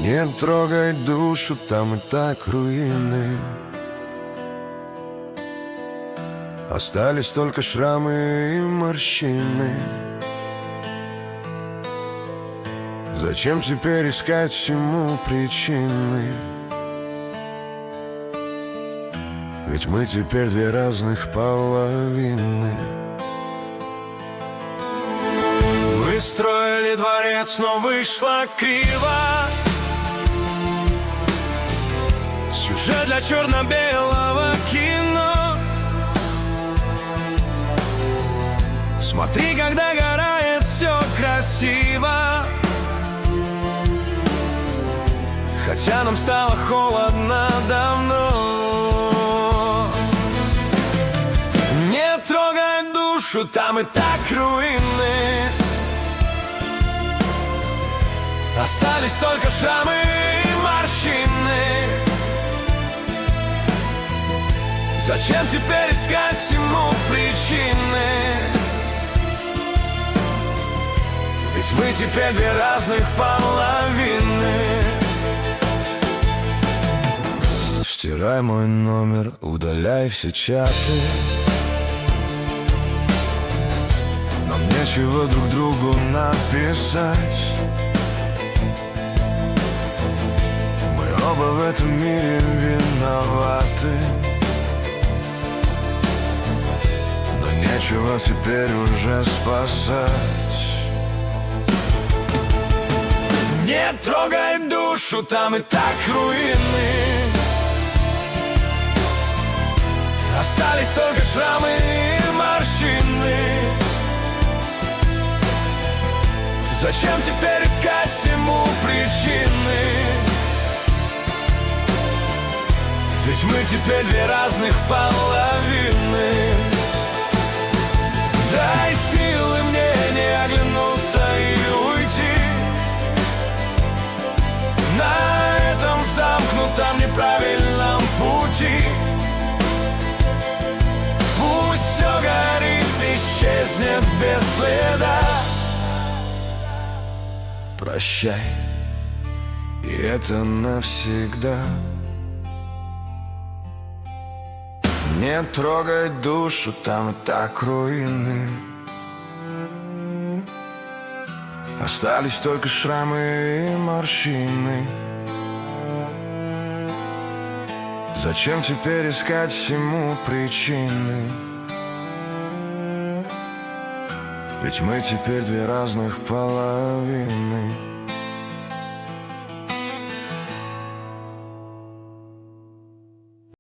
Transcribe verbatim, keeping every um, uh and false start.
Не трогай душу, там и так руины. Остались только шрамы и морщины. Зачем теперь искать всему причины? Ведь мы теперь две разных половины. Мы строили дворец, но вышло криво. Сюжет для черно-белого кино. Смотри, когда горает, все красиво. Хотя нам стало холодно давно. Не трогай душу, там и так руины. Остались только шрамы и морщины. Зачем теперь искать всему причины? Ведь мы теперь две разных половины. Стирай мой номер, удаляй все чаты. Нам нечего друг другу написать. Мы оба в этом мире виноваты. Но нечего теперь уже спасать. Не трогай душу, там и так руины. Остались только шрамы и морщины. Зачем теперь искать всему причины? Ведь мы теперь две разных половины. Дай силы мне не оглянуться и уйти. На этом замкнутом неправильном пути. Пусть все горит, исчезнет без следа. Прощай, и это навсегда. Не трогай душу, там и так руины. Остались только шрамы и морщины. Зачем теперь искать всему причины? Ведь мы теперь две разных половины.